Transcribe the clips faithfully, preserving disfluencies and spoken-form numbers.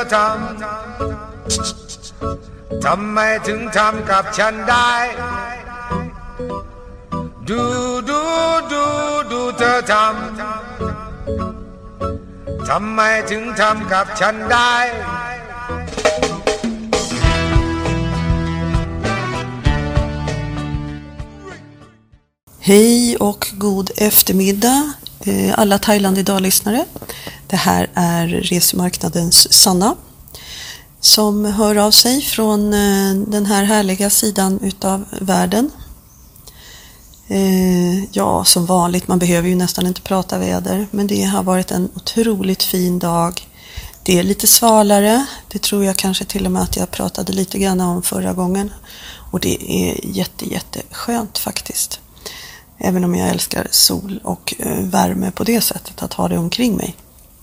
ทำทำไมถึงทำกับฉันได้ดูดูดูดูเธอทำทำไมถึงทำกับฉันได้ Hej och god eftermiddag alla Thailand idag-lyssnare. Det här är Resemarknadens Sanna som hör av sig från den här härliga sidan utav världen. Ja, som vanligt, man behöver ju nästan inte prata väder, men det har varit en otroligt fin dag. Det är lite svalare, det tror jag kanske till och med att jag pratade lite grann om förra gången. Och det är jätte, jätte skönt faktiskt. Även om jag älskar sol och värme på det sättet, att ha det omkring mig.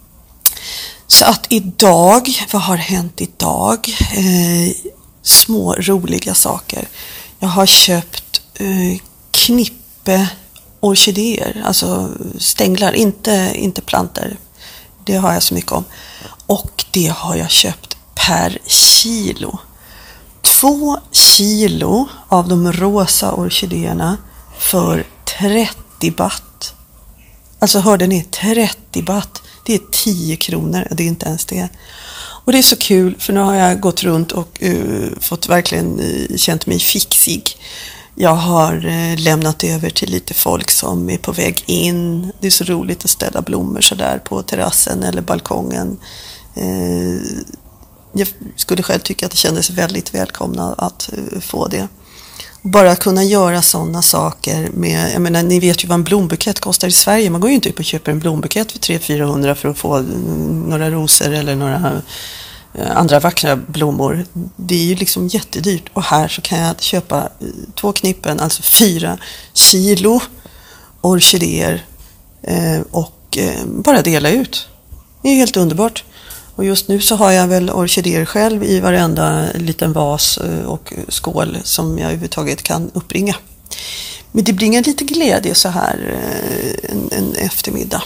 Så att idag, vad har hänt idag? Eh, små roliga saker. Jag har köpt eh, knippe orkidéer, alltså stänglar, inte, inte plantor. Det har jag så mycket om. Och det har jag köpt per kilo. Två kilo av de rosa orkidéerna för trettio baht. Alltså hörde ni, trettio baht. Det är tio kronor, det är inte ens det. Och det är så kul, för nu har jag gått runt och uh, fått verkligen uh, känt mig fixig. Jag har uh, lämnat över till lite folk som är på väg in. Det är så roligt att ställa blommor så där på terrassen eller balkongen. Uh, jag skulle själv tycka att det kändes väldigt välkomna att uh, få det. Bara kunna göra sådana saker med, jag menar, ni vet ju vad en blombukett kostar i Sverige. Man går ju inte upp och köper en blombukett för tre till fyrahundra för att få några rosor eller några andra vackra blommor. Det är ju liksom jättedyrt. Och här så kan jag köpa två knippen, alltså fyra kilo orkidéer och bara dela ut. Det är helt underbart. Och just nu så har jag väl orkidéer själv i varenda liten vas och skål som jag överhuvudtaget kan uppbringa. Men det bringar lite glädje så här en, en eftermiddag.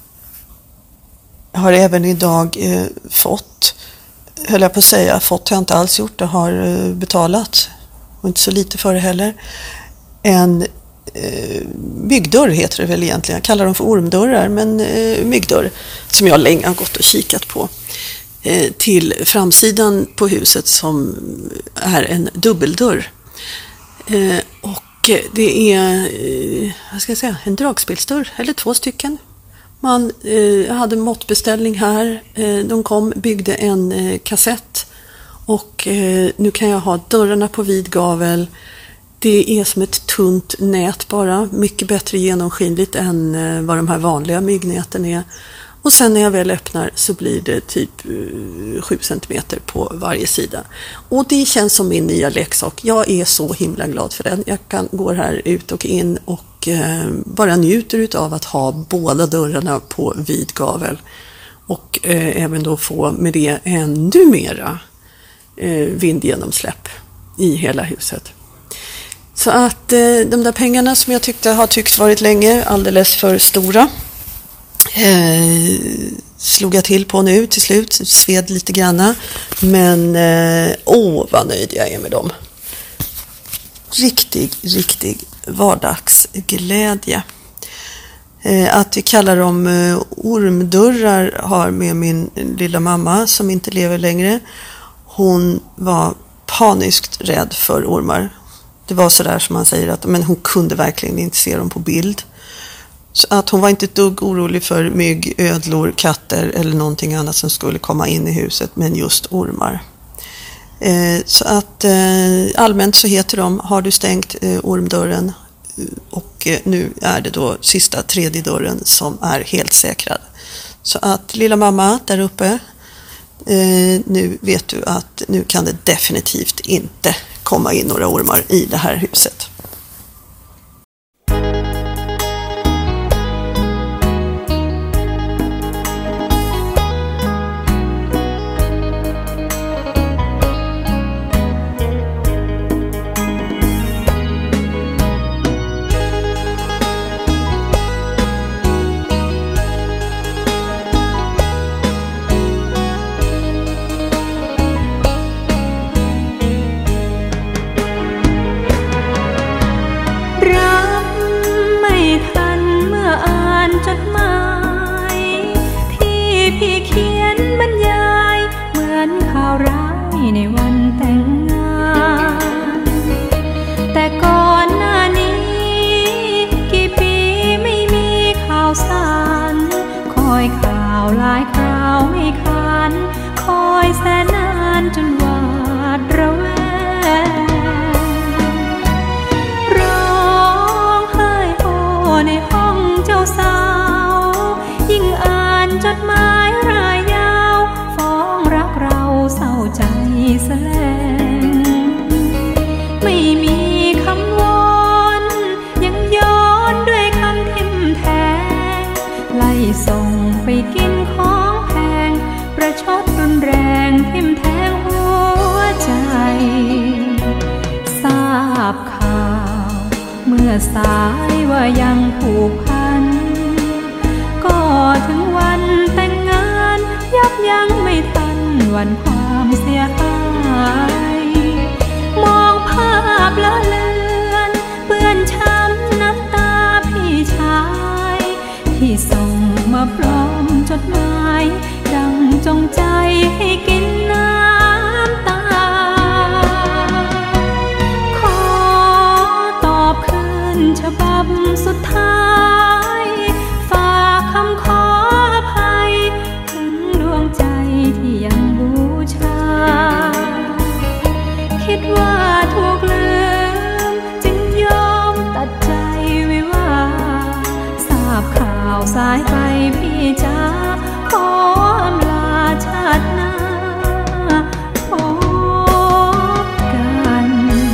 Jag har även idag eh, fått, höll jag på att säga, fått har jag inte alls gjort, jag har eh, betalat, och inte så lite för det heller, en eh, myggdörr heter det väl egentligen. Jag kallar dem för ormdörrar, men eh, myggdörr som jag länge har gått och kikat på. Till framsidan på huset som är en dubbeldörr. Och det är, vad ska jag säga, en dragspelsdörr, eller två stycken. Man hade måttbeställning här. De kom, byggde en kassett. Och nu kan jag ha dörrarna på vid gavel. Det är som ett tunt nät bara. Mycket bättre genomskinligt än vad de här vanliga myggnäten är. Och sen när jag väl öppnar så blir det typ sju centimeter på varje sida. Och det känns som min nya leksak. Jag är så himla glad för den. Jag kan gå här ut och in och eh, bara njuter utav att ha båda dörrarna på vid gavel. Och eh, även då få med det ännu mera eh, vindgenomsläpp i hela huset. Så att eh, de där pengarna som jag tyckte har tycks varit länge alldeles för stora. Eh, slog jag till på nu till slut, sved lite granna, men eh, åh vad nöjd jag är med dem. Riktig, riktig vardagsglädje. Eh, att vi kallar dem eh, ormdörrar har med min lilla mamma som inte lever längre. Hon var paniskt rädd för ormar. Det var så där som man säger att men hon kunde verkligen inte se dem på bild. Så att hon var inte ett dugg orolig för mygg, ödlor, katter eller någonting annat som skulle komma in i huset, men just ormar. Eh, så att eh, allmänt så heter de, har du stängt eh, ormdörren, och eh, nu är det då sista tredje dörren som är helt säkrad. Så att lilla mamma där uppe, eh, nu vet du att nu kan det definitivt inte komma in några ormar i det här huset. ที่เขียนบรรยายเหมือนข่าวร้ายในวันแต่งงานแต่ก่อนหน้านี้กี่ปีไม่มีข่าวสารคอยข่าวหลายคราวไม่คานคอยแสนนานจนหวาดระแวงร้องไห้โอในห้องเจ้าสาวยิ่งอ่านจดหมายรายยาวฟ้องรักเราเศร้าใจแสลงไม่มีคำวอนยังย้อนด้วยคำทิ่มแทงไล่ส่งไปกินของแพงประชดรุนแรงทิ่มแทงหัวใจทราบข่าวเมื่อสายว่ายังผูกพันก็ถึงวันแต่งงานยับยั้งไม่ทันวันความเสียหายมองภาพละเลือนเปื้อนช้ำน้ำตาพี่ชายที่ส่งมาพร้อมจดหมายดังจงใจให้กินน้ำตาขอตอบคืนฉบับสุดท้ายฝากคำขออภัยถึงดวงใจที่ยังบูชาคิดว่าถูกลืมจึงยอมตัดใจวิวาทราบข่าวสายไปพี่จ๋าขออำลาชาติหน้าพบกัน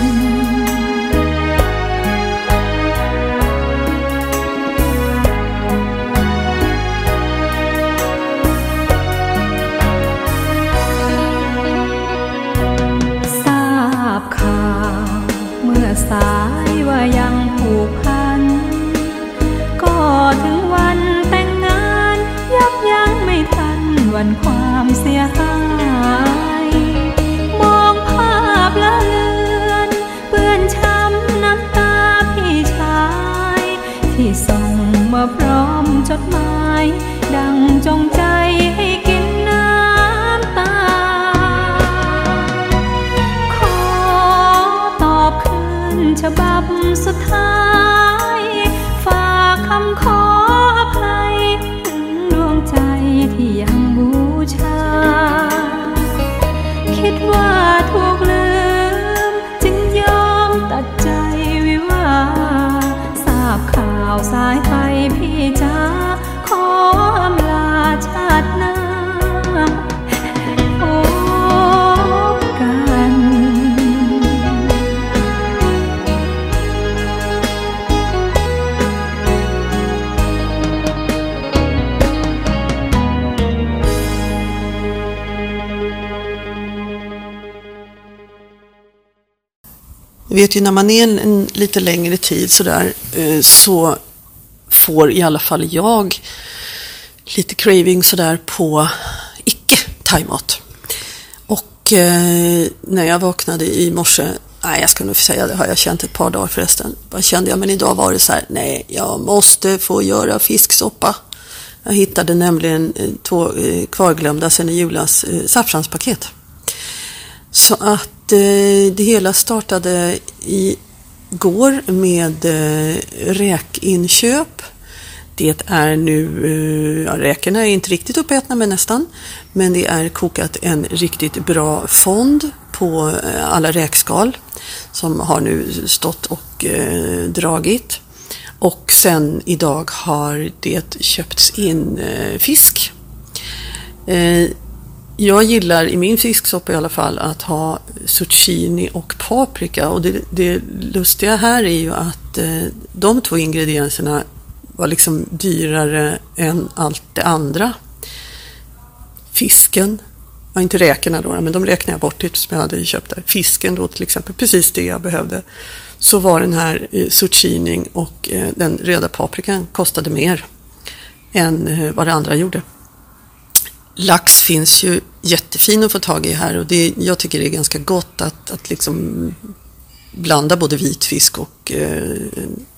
ทราบข่าวเมื่อสายว่ายังผูกพันก็ถึงวันแต่งงานยับยั้งไม่ทันวันความเสียหายมองภาพละเลือนเปื้อนช้ำน้ำตาพี่ชายที่ส่งมาพร้อมจดหมายดังจงใจให้กินน้ำตาขอตอบคืนฉบับสุดท้ายฝากคำขออภัยถึงดวงใจที่ยังบูชาคิดว่าถูกลืมจึงยอมตัดใจวิวาทราบข่าวสายไปพี่จ๋าขออำลาชาติหน้าพบกัน vet ju när man är en, en lite längre tid så där eh, så får i alla fall jag lite craving så där på icke thaimat. Och eh, när jag vaknade i morse, nej jag ska nog säga det, har jag känt ett par dagar förresten. Vad kände jag, men idag var det så här, nej jag måste få göra fisksoppa. Jag hittade nämligen eh, två eh, kvarglömda sen i julas eh, saffranspaket. Så att eh, det hela startade igår med eh, räkinköp. Det är nu, eh, ja, räkorna är inte riktigt uppätna men nästan. Men det är kokat en riktigt bra fond på eh, alla räkskal som har nu stått och eh, dragit. Och sen idag har det köpts in eh, fisk. Eh, Jag gillar i min fisksoppa i alla fall att ha zucchini och paprika. Och det, det lustiga här är ju att eh, de två ingredienserna var liksom dyrare än allt det andra. Fisken, ja, inte räkorna då, men de räknar jag bort som jag hade köpt där. Fisken då till exempel, precis det jag behövde. Så var den här eh, zucchini och eh, den röda paprikan kostade mer än eh, vad det andra gjorde. Lax finns ju jättefin att få tag i här och det, jag tycker det är ganska gott att, att liksom blanda både vitfisk och eh,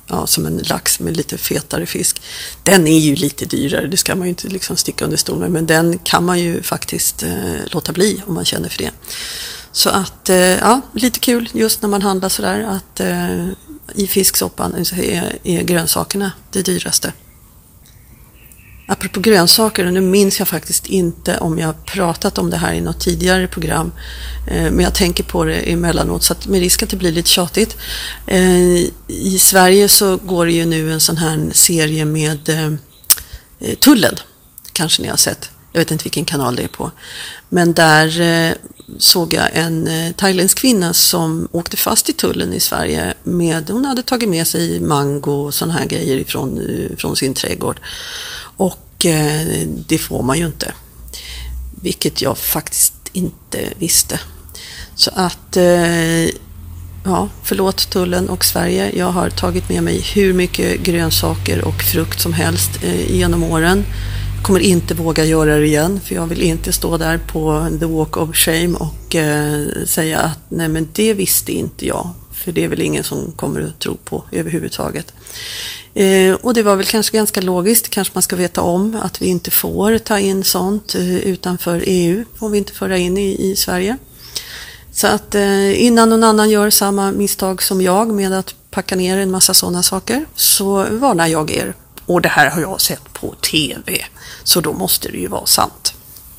ja, som en lax med lite fetare fisk. Den är ju lite dyrare, det ska man ju inte liksom sticka under stol med, men den kan man ju faktiskt eh, låta bli om man känner för det. Så att, eh, ja, lite kul just när man handlar sådär att eh, i fisksoppan så är, är grönsakerna det dyraste. Apropå grönsaker, och nu minns jag faktiskt inte om jag har pratat om det här i något tidigare program, eh, men jag tänker på det emellanåt så att med risk att det blir lite tjatigt. Eh, I Sverige så går det ju nu en sån här serie med eh, Tullen, kanske ni har sett. Jag vet inte vilken kanal det är på. Men där eh, såg jag en eh, thailändsk kvinna som åkte fast i tullen i Sverige med, hon hade tagit med sig mango och såna här grejer ifrån, eh, från sin trädgård. Och eh, det får man ju inte. Vilket jag faktiskt inte visste. Så att, eh, ja, förlåt tullen och Sverige. Jag har tagit med mig hur mycket grönsaker och frukt som helst eh, genom åren. Jag kommer inte våga göra det igen, för jag vill inte stå där på the walk of shame och eh, säga att nej, men det visste inte jag. För det är väl ingen som kommer att tro på överhuvudtaget. Eh, och det var väl kanske ganska logiskt, kanske man ska veta om att vi inte får ta in sånt eh, utanför E U, får vi inte föra in i, i Sverige. Så att eh, innan någon annan gör samma misstag som jag med att packa ner en massa sådana saker, så varnar jag er. Och det här har jag sett på tv, så då måste det ju vara sant.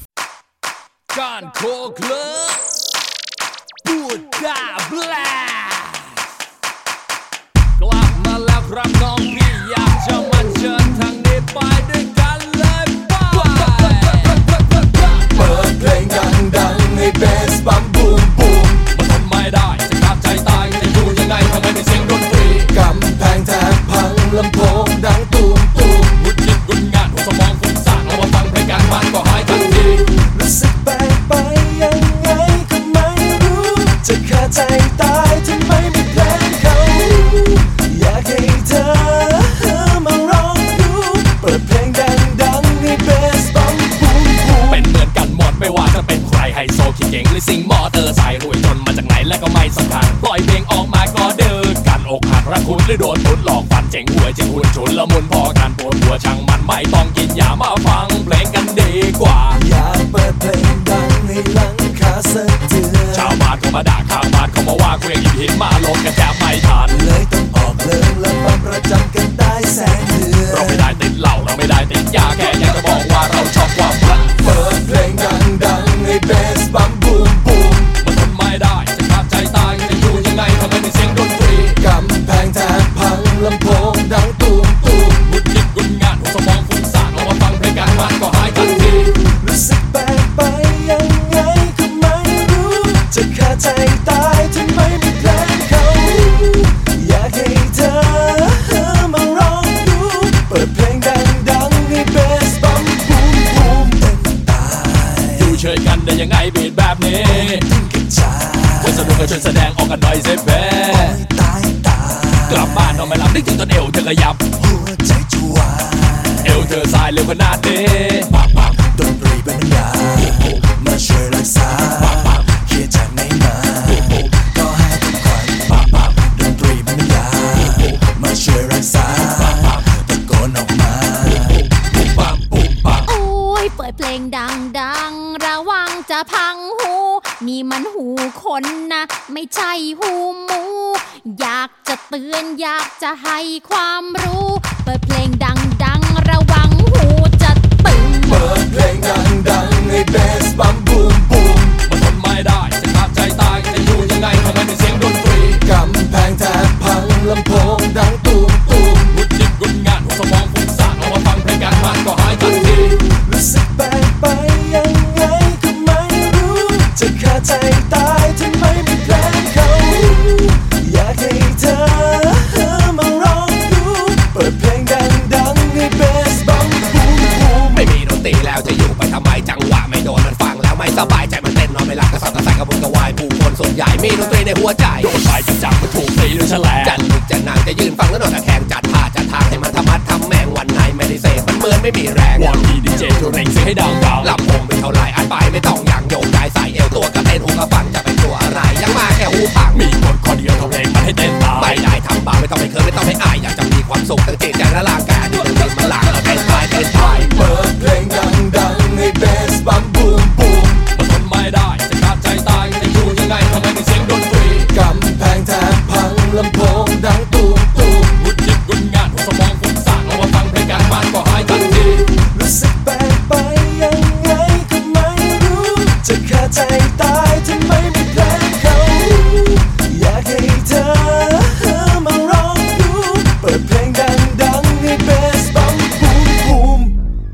ซิงมอเตอร์ไซค์รวยจนมาจากไหนและก็ไม่สำคัญปล่อยเพลงออกมาก็เดินกันอกหักรักคุณหรือโดนตุนหลอกฟันเจ๋งหวยเจ๋งหุ่นฉุนละมุนพอการปวดหัวช่างมันไม่ต้องกินยามาฟังเพลงกันดีกว่าอยากเปิดเพลงดังให้หลังคาสะเทือนชาวบ้านเขามาด่าข้างบ้านเขามาว่าเครื่องหยิบหินมาลงกันแทบไม่ทันเลยต้องออกเพลงและมาประจำกันได้แสนเดือนเราไม่ได้ติดเหล้าเราไม่ได้ติดยาแค่อยากจะบอกว่าเราชอบความพันเปิดเพลงดังๆให้เบสบัมบูมบูมมันทนไม่ได้จะขาดใจตายจะอยู่ยังไงทำไมไม่เสียงดนตรีกำแพงแทบพังลำโพงดังตูมตูมหงุดหงิดงุนงานหัวสมองฟุ้งซ่านเอามาฟังเพลงกันมันก็หายทันทีรู้สึกแปลกไปยังไงก็ไม่รู้จะขาดใจตายทำไมไม่แพลนเขาอยากให้เธอมาร้องดูเปิดเพลงดังๆให้เบสบัมบูมบูมเต้นตายอยู่เฉยกันได้ยังไงบีดแบบนี้วันสนุกก็ช่วยแสดงออกกันหน่อยสิเบ้กลับบ้านนอนไม่หลับนึกถึงตอนเอวเธอขยับหัวใจจวายเอวเธอสายเร็วขนาดนี้ดนตรีเป็นน้ำยามาช่วยรักษาเครียดจากไหนมาก็ให้ทุกคนดนตรีเป็นน้ำยามาช่วยรักษาตะโกนออกมาโอ้ยเปิดเพลงดังๆระวังจะพังหูนี่มันหูคนนะไม่ใช่หูหมูอยากจะเตือนอยากจะให้ความรู้เปิดเพลงดังๆระวังหูจะตึงเปิดเพลงดังๆให้เบสบัมบูมบูมมันทนไม่ได้จะขาดใจตายจะอยู่ยังไงทำไมไม่เสียงดนตรีกำแพงแทบพังลำโพงดังตูมตูมหงุดหงิดงุนงานหัวสมองฟุ้งซ่านเอามาฟังเพลงกันมันก็หายทันทีรู้สึกแปลกไปยังไงก็ไม่รู้จะขาดใจตายทำไมไม่แพลนเขาอยากให้เธอมาร้องดูเปิดเพลงดังๆให้เบสบัมบูมบูมไม่มีดนตรีแล้วจะอยู่ไปทำไมจังหวะไม่โดนมันฟังแล้วไม่สบายใจมันเต้นนอนไม่หลับกระสับกระส่ายกระวนกระวายผู้คนส่วนใหญ่มีดนตรีในหัวใจโดนไปจับจับมันถูกตีด้วยแฉลงจะลุกจะนั่งจะยืนฟังแล้วนอนตะแคงจัดท่าจัดทางให้มันธรรมะทำแมงวันไหนไม่ได้เสพมันเหมือนไม่มีแรงวอนดีดีเจช่วยเร่งเสียงให้ดังๆลำโพงไม่เท่าไรอัดไปไม่ต้องอย่างโยกย้ายใส่เอวตัวกระเต้นหูกระฟังจะเป็นตัวอะไรยังมาแค่หูพังมีกฎข้อเดียวเท่าเพลงมันให้เต้นตายไม่ได้ทำบาปไม่ต้องไปเคินไม่ต้องไปอายอยากจะความสุขทั้งจิตใจและร่างกายที่ต้องมีพลังเอาเป็นไปเป็นไปเปิดเพลงดังๆให้เบสบัมบูมบูมมันทนไม่ได้จะขาดใจตายจะอยู่ยังไงทำไมมีเสียงดนตรีกำแพงแทบพังลำโพงดังตูมตูมหงุดหงิดงุนงานหัวสมองฟุ้งซ่านเอามาฟังเพลงกันมันก็หายทันทีรู้สึกแปลกไปยังไงก็ไม่รู้จะขาดใจตายทำไมไม่เพลงเขาอยากให้เธอมาร้องดูเปิดเพลงดังๆให้เบสบัมบูมบูม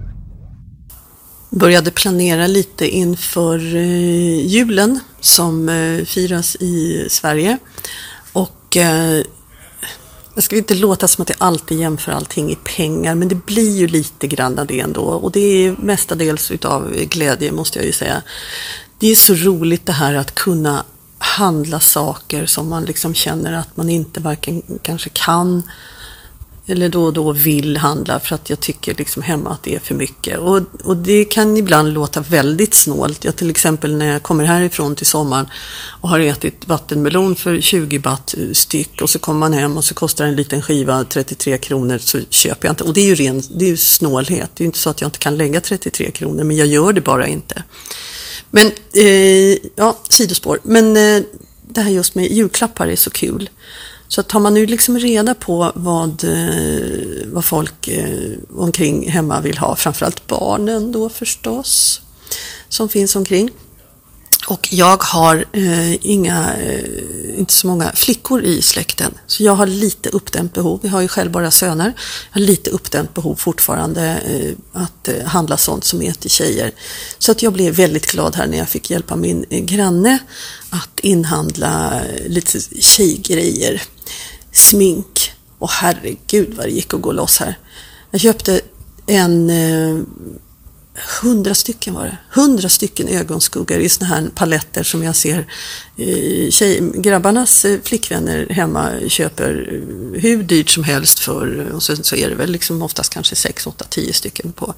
Började planera lite inför eh, julen som eh, firas i Sverige och eh, jag ska inte låta som att jag alltid jämför allting i pengar, men det blir ju lite grann av det ändå, och det är mestadels utav glädje måste jag ju säga. Det är så roligt det här att kunna handla saker som man liksom känner att man inte varken kanske kan eller då och då vill handla för att jag tycker liksom hemma att det är för mycket. Och, och det kan ibland låta väldigt snålt. Jag till exempel när jag kommer härifrån till sommaren och har ätit vattenmelon för tjugo baht styck och så kommer man hem och så kostar en liten skiva trettiotre kronor, så köper jag inte. Och det är ju ren, det är ju snålhet. Det är ju inte så att jag inte kan lägga trettiotre kronor, men jag gör det bara inte. Men, eh, ja, sidospår. Men eh, det här just med julklappar är så kul. Så tar man nu liksom reda på vad, vad folk omkring hemma vill ha, framförallt barnen då förstås, som finns omkring. Och jag har eh, inga, eh, inte så många flickor i släkten, så jag har lite uppdämt behov. Jag har ju själv bara söner. Jag har lite uppdämt behov fortfarande eh, att eh, handla sånt som är till tjejer. Så att jag blev väldigt glad här när jag fick hjälpa min eh, granne att inhandla eh, lite tjejgrejer. Smink. Och herregud vad det gick att gå loss här. Jag köpte en... Eh, Hundra stycken var det. Hundra stycken ögonskuggar i såna här paletter som jag ser eh, tjej, grabbarnas eh, flickvänner hemma köper eh, hur dyrt som helst för. Och så, så är det väl liksom oftast kanske sex, åtta, tio stycken på.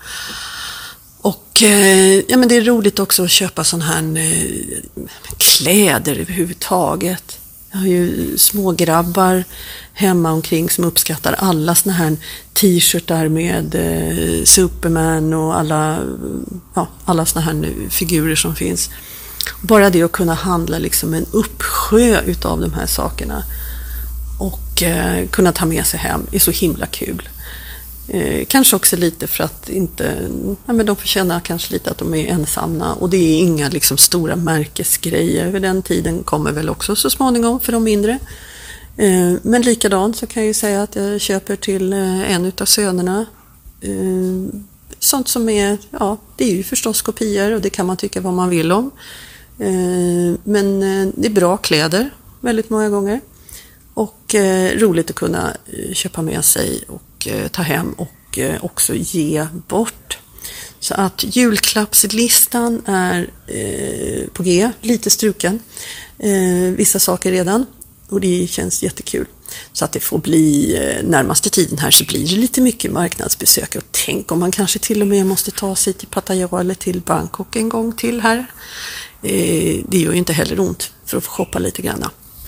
Och eh, ja, men det är roligt också att köpa sån här eh, kläder överhuvudtaget. Jag har ju små grabbar hemma omkring som uppskattar alla såna här t-shirtar med eh, Superman och alla, ja, alla såna här figurer som finns. Bara det att kunna handla liksom en uppsjö utav de här sakerna och eh, kunna ta med sig hem är så himla kul. Eh, kanske också lite för att inte, ja, men de får känna kanske lite att de är ensamma, och det är inga liksom stora märkesgrejer. Över den tiden kommer väl också så småningom för de mindre. Eh, men likadant så kan jag ju säga att jag köper till eh, en utav sönerna eh, sånt som är, ja, det är ju förstås kopior och det kan man tycka vad man vill om. Eh, men eh, det är bra kläder väldigt många gånger. Och eh, roligt att kunna eh, köpa med sig och eh, ta hem och eh, också ge bort. Så att julklappslistan är eh, på G, lite struken. Eh, vissa saker redan, och det känns jättekul. Så att det får bli, eh, närmaste tiden här så blir det lite mycket marknadsbesök. Och tänk om man kanske till och med måste ta sig till Pattaya eller till Bangkok en gång till här. Eh, det gör ju inte heller ont för att få shoppa lite grann.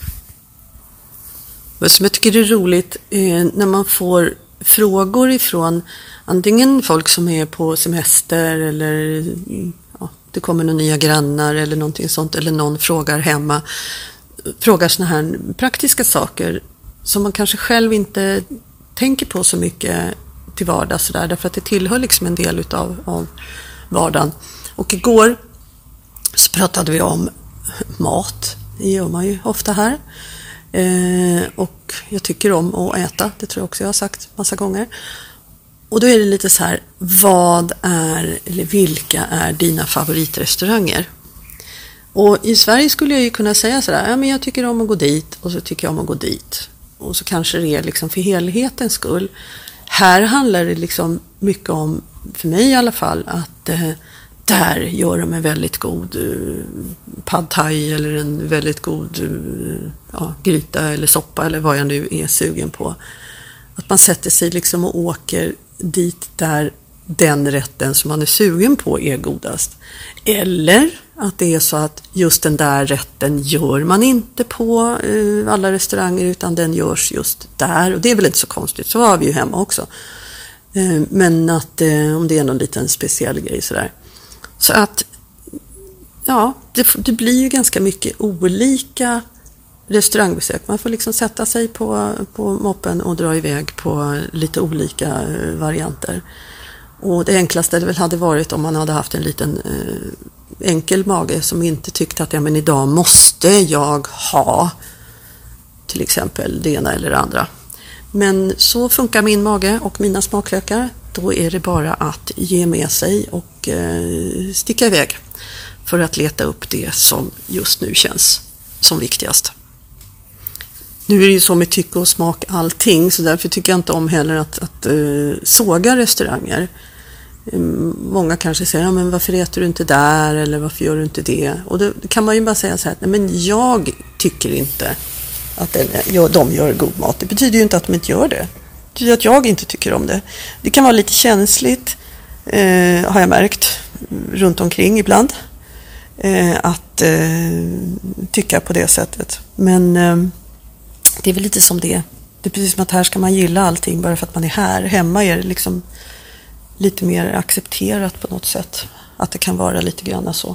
Vad som jag tycker är roligt eh, när man får frågor ifrån antingen folk som är på semester eller ja, det kommer några nya grannar eller någonting sånt, eller någon frågar hemma, frågar såna här praktiska saker som man kanske själv inte tänker på så mycket till vardags så där, därför att det tillhör liksom en del utav, av vardagen. Och igår så pratade vi om mat. Det gör man ju ofta här. Eh, och jag tycker om att äta, det tror jag också jag har sagt massa gånger. Och då är det lite så här, vad är, eller vilka är dina favoritrestauranger? Och i Sverige skulle jag ju kunna säga sådär, ja men jag tycker om att gå dit och så tycker jag om att gå dit. Och så kanske det är liksom för helhetens skull. Här handlar det liksom mycket om, för mig i alla fall, att eh, där gör de en väldigt god uh, pad thai eller en väldigt god uh, ja, gryta eller soppa eller vad jag nu är sugen på. Att man sätter sig liksom och åker dit där den rätten som man är sugen på är godast. Eller Att det är så att just den där rätten gör man inte på eh, alla restauranger, utan den görs just där. Och det är väl inte så konstigt, så har vi ju hemma också. Eh, men att eh, om det är någon liten speciell grej sådär. Så att ja, det, det blir ju ganska mycket olika restaurangbesök. Man får liksom sätta sig på, på moppen och dra iväg på lite olika eh, varianter. Och det enklaste det väl hade varit om man hade haft en liten eh, enkel mage som inte tyckte att ja, men idag måste jag ha till exempel det ena eller det andra. Men så funkar min mage och mina smaklökar. Då är det bara att ge med sig och eh, sticka iväg för att leta upp det som just nu känns som viktigast. Nu är det ju så med tycke och smak allting, så därför tycker jag inte om heller att, att uh, såga restauranger. Um, många kanske säger, ja, men varför äter du inte där eller varför gör du inte det? Och då kan man ju bara säga så här, nej, men jag tycker inte att den, ja, de gör god mat. Det betyder ju inte att de inte gör det. Det betyder att jag inte tycker om det. Det kan vara lite känsligt, uh, har jag märkt, runt omkring ibland. Uh, att uh, tycka på det sättet. Men uh, det är väl lite som det. Det är precis som att här ska man gilla allting bara för att man är här. Hemma är det liksom lite mer accepterat på något sätt. Att det kan vara lite grann så.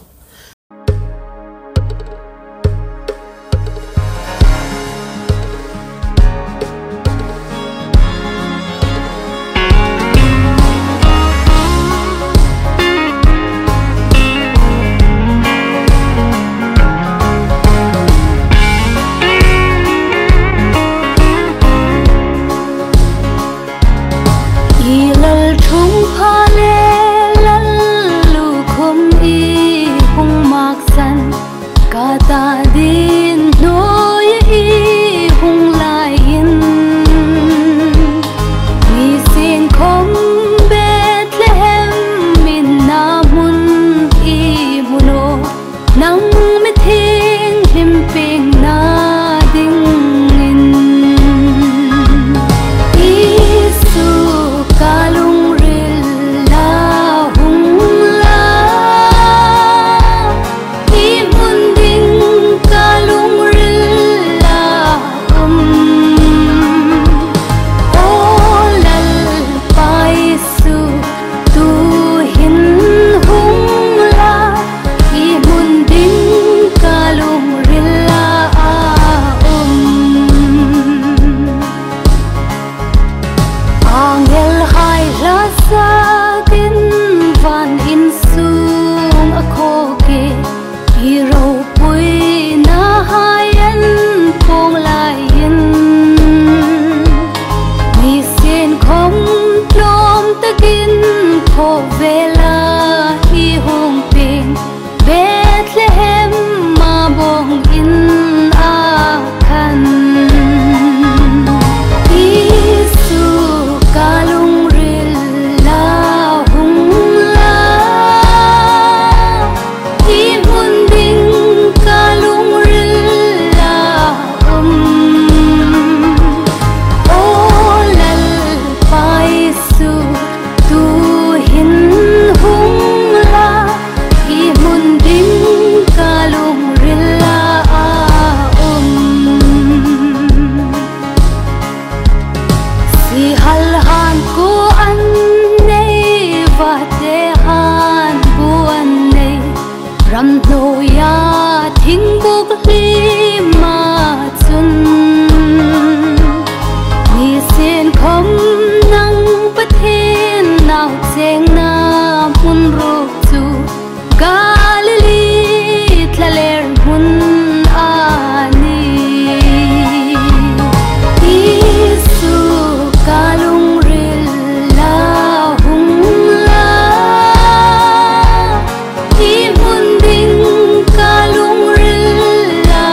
Kalung rilla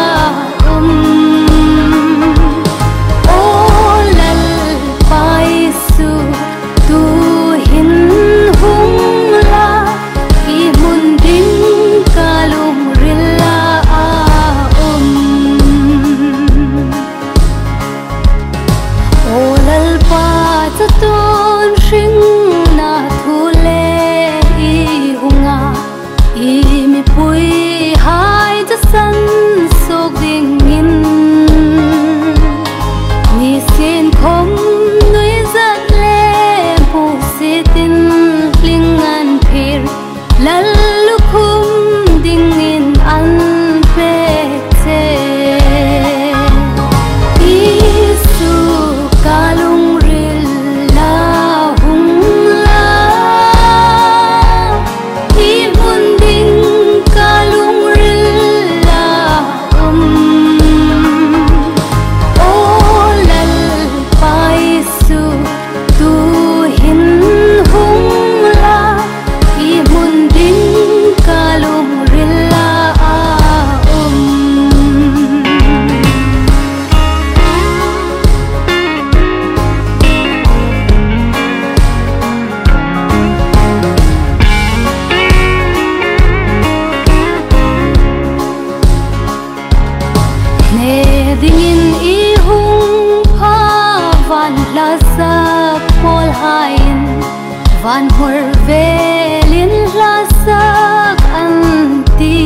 Van hor velin lasak anti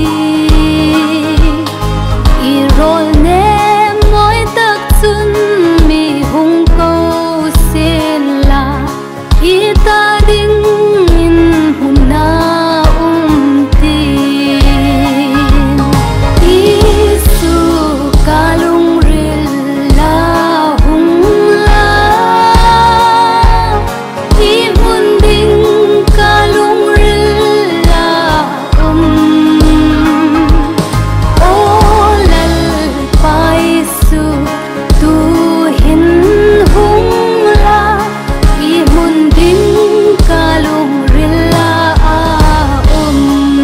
Irol nem noi tak sun mi hung ko sila Ita ding in huna umtin Isu kalung rila hung la Ihunding kalung rila um Olal paisu tu hin hung la Ihunding kalung rila um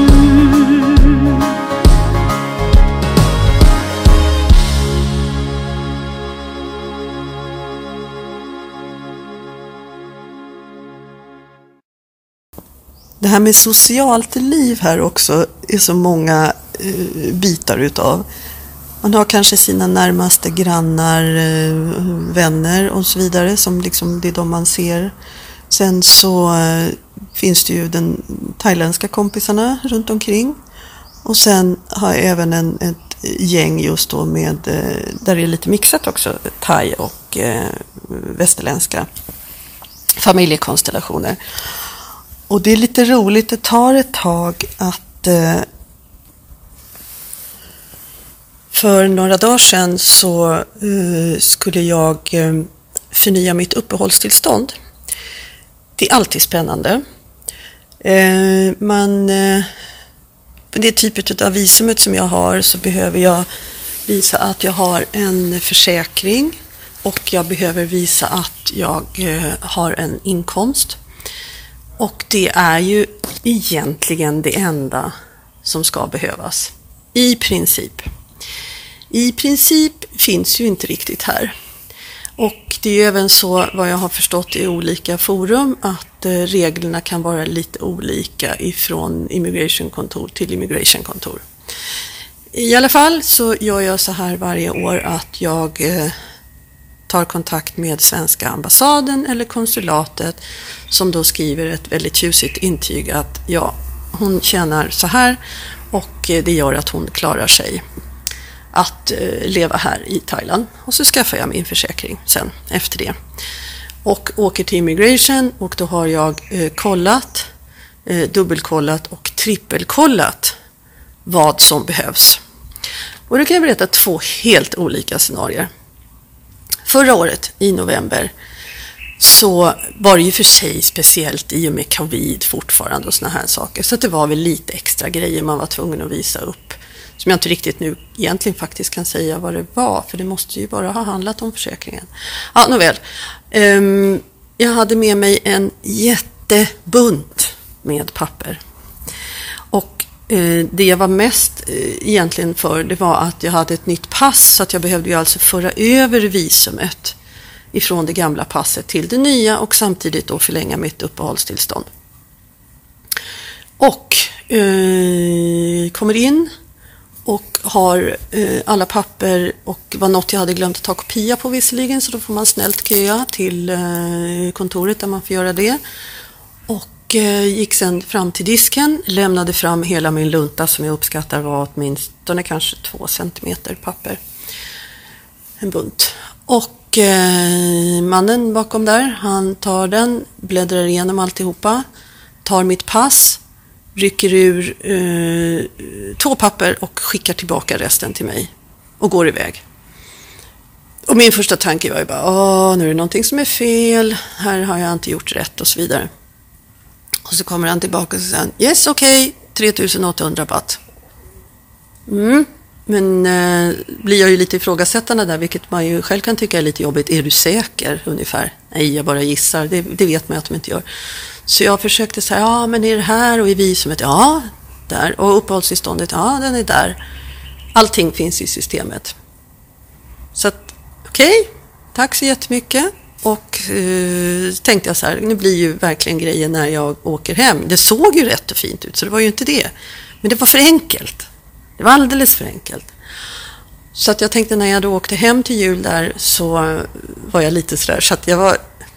Det här med socialt liv här också är så många eh, bitar utav. Man har kanske sina närmaste grannar, eh, vänner och så vidare som liksom det är de man ser. Sen så eh, finns det ju den thailändska kompisarna runt omkring. Och sen har jag även en, ett gäng just då med, eh, där det är lite mixat också, thai och eh, västerländska familjekonstellationer. Och det är lite roligt, det tar ett tag att eh, för några dagar sedan så eh, skulle jag eh, förnya mitt uppehållstillstånd. Det är alltid spännande. Eh, man, eh, för det typet av visumet som jag har så behöver jag visa att jag har en försäkring och jag behöver visa att jag eh, har en inkomst. Och det är ju egentligen det enda som ska behövas. I princip. I princip finns ju inte riktigt här. Och det är ju även så vad jag har förstått i olika forum att eh, reglerna kan vara lite olika ifrån immigrationkontor till immigrationkontor. I alla fall så gör jag så här varje år att jag eh, tar kontakt med svenska ambassaden eller konsulatet som då skriver ett väldigt tjusigt intyg att ja, hon tjänar så här och det gör att hon klarar sig att eh, leva här i Thailand. Och så skaffar jag min försäkring sen efter det. Och åker till immigration och då har jag eh, kollat, eh, dubbelkollat och trippelkollat vad som behövs. Och då kan jag berätta två helt olika scenarier. Förra året i november så var det ju för sig speciellt i och med covid fortfarande och såna här saker. Så att det var väl lite extra grejer man var tvungen att visa upp. Som jag inte riktigt nu egentligen faktiskt kan säga vad det var. För det måste ju bara ha handlat om försäkringen. Ja, nåväl. Um, jag hade med mig en jättebunt med papper. Och uh, det jag var mest uh, egentligen för det var att jag hade ett nytt pass. Så att jag behövde ju alltså föra över visumet ifrån det gamla passet till det nya och samtidigt då förlänga mitt uppehållstillstånd. Och uh, kommer in och har eh, alla papper och var något jag hade glömt att ta kopia på visserligen, så då får man snällt köa till eh, kontoret där man får göra det. Och eh, gick sen fram till disken, lämnade fram hela min lunta som jag uppskattar var åtminstone kanske två centimeter papper. En bunt. Och eh, mannen bakom där, han tar den, bläddrar igenom alltihopa, tar mitt pass, rycker ur eh, två papper och skickar tillbaka resten till mig och går iväg. Och min första tanke var ju bara, åh, nu är det någonting som är fel, här har jag inte gjort rätt och så vidare. Och så kommer han tillbaka och säger, yes, okej, okay, tre tusen åttahundra baht. Mm, men eh, blir jag ju lite ifrågasättande där, vilket man ju själv kan tycka är lite jobbigt. Är du säker ungefär? Nej, jag bara gissar, det, det vet man att de inte gör. Så jag försökte säga, ja men är det här och i visumet? Ja, där. Och uppehållstillståndet, ja den är där. Allting finns i systemet. Så att, okej, okay, tack så jättemycket. Och eh, tänkte jag så här, nu blir ju verkligen grejen när jag åker hem. Det såg ju rätt och fint ut, så det var ju inte det. Men det var för enkelt. Det var alldeles för enkelt. Så att jag tänkte när jag då åkte hem till jul där så var jag lite sådär, så att jag var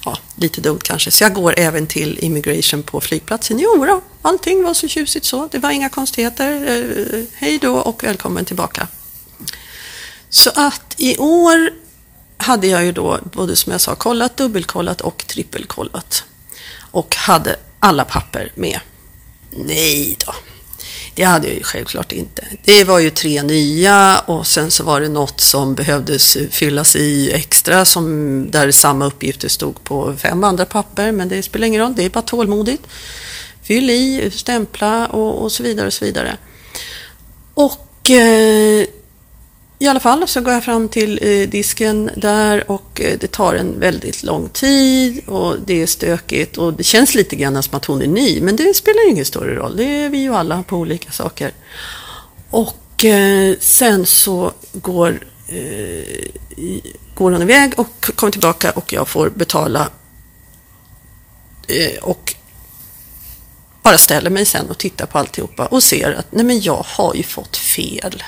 ja, lite dumt kanske. Så jag går även till immigration på flygplatsen. Jo då, allting var så tjusigt så. Det var inga konstigheter. Eh, hej då och välkommen tillbaka. Så att i år hade jag ju då både som jag sa kollat, dubbelkollat och trippelkollat. Och hade alla papper med. Nej då. Det hade jag ju självklart inte. Det var ju tre nya och sen så var det något som behövdes fyllas i extra som där samma uppgifter stod på fem andra papper, men det spelar ingen roll, det är bara tålmodigt. Fyll i, stämpla och, och så vidare och så vidare. Och eh, i alla fall så går jag fram till eh, disken där och eh, det tar en väldigt lång tid och det är stökigt och det känns lite grann som att hon är ny, men det spelar ingen större roll. Det är vi ju alla på olika saker. Och eh, sen så går, eh, går hon iväg och kommer tillbaka och jag får betala eh, och bara ställer mig sen och tittar på alltihopa och ser att nej men jag har ju fått fel.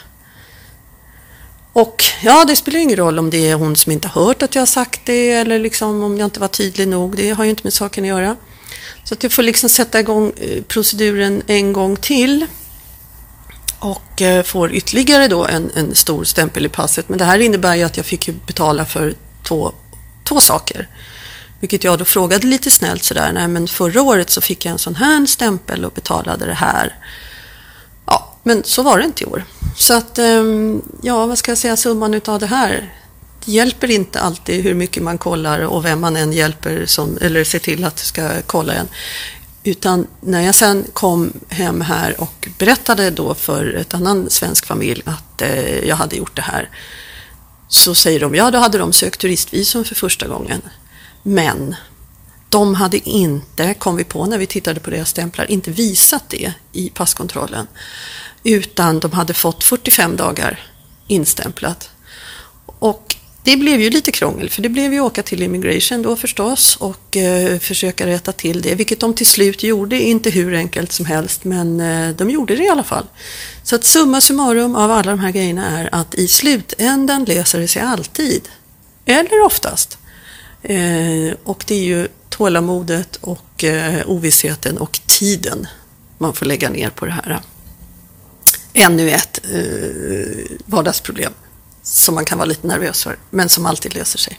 Och ja, det spelar ingen roll om det är hon som inte har hört att jag har sagt det eller liksom om jag inte var tydlig nog. Det har ju inte med saken att göra. Så att jag får liksom sätta igång proceduren en gång till och får ytterligare då en, en stor stämpel i passet. Men det här innebär ju att jag fick ju betala för två, två saker. Vilket jag då frågade lite snällt sådär. Nej, men förra året så fick jag en sån här stämpel och betalade det här. Ja, men så var det inte i år. Så att, ja, vad ska jag säga, summan utav det här. Det hjälper inte alltid hur mycket man kollar och vem man än hjälper som, eller ser till att ska kolla en. Utan när jag sen kom hem här och berättade då för ett annan svensk familj att eh, jag hade gjort det här. Så säger de, ja då hade de sökt turistvisum för första gången. Men de hade inte, kom vi på när vi tittade på deras stämplar, inte visat det i passkontrollen. Utan de hade fått fyrtiofem dagar instämplat. Och det blev ju lite krångel, för det blev ju åka till immigration då förstås och eh, försöka rätta till det. Vilket de till slut gjorde, inte hur enkelt som helst, men eh, de gjorde det i alla fall. Så att summa summarum av alla de här grejerna är att i slutändan löser det sig alltid. Eller oftast. Eh, och det är ju tålamodet och eh, ovissheten och tiden man får lägga ner på det här. Ännu ett eh, vardagsproblem som man kan vara lite nervös för, men som alltid löser sig.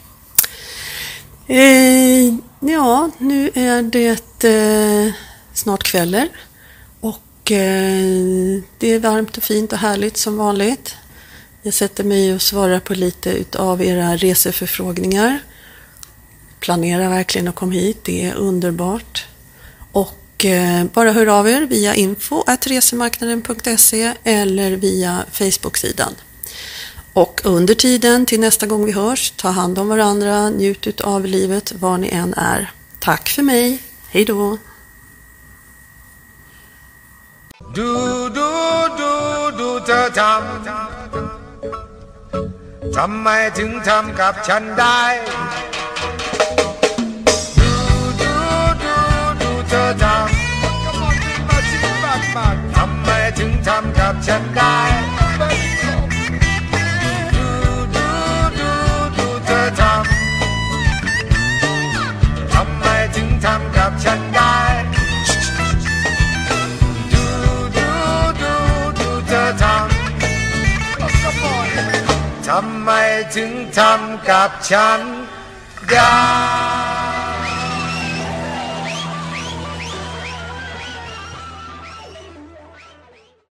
Eh, ja, nu är det eh, snart kvällar och eh, det är varmt och fint och härligt som vanligt. Jag sätter mig och svarar på lite av era reseförfrågningar. Planerar verkligen att komma hit, det är underbart. Och eh, bara hör av er via info at resemarknaden punkt se eller via Facebook-sidan. Och under tiden till nästa gång vi hörs, ta hand om varandra, njut av livet var ni än är. Tack för mig, hej då! Du du du duจะทำทำไมถึงทำกับฉันได้ดูดูดูดูเธอทำทำไมถึงทำกับฉันได้ดูดูดูดูเธอทำทำไมถึงทำกับฉันได้ทำไมถึงทำกับฉันได้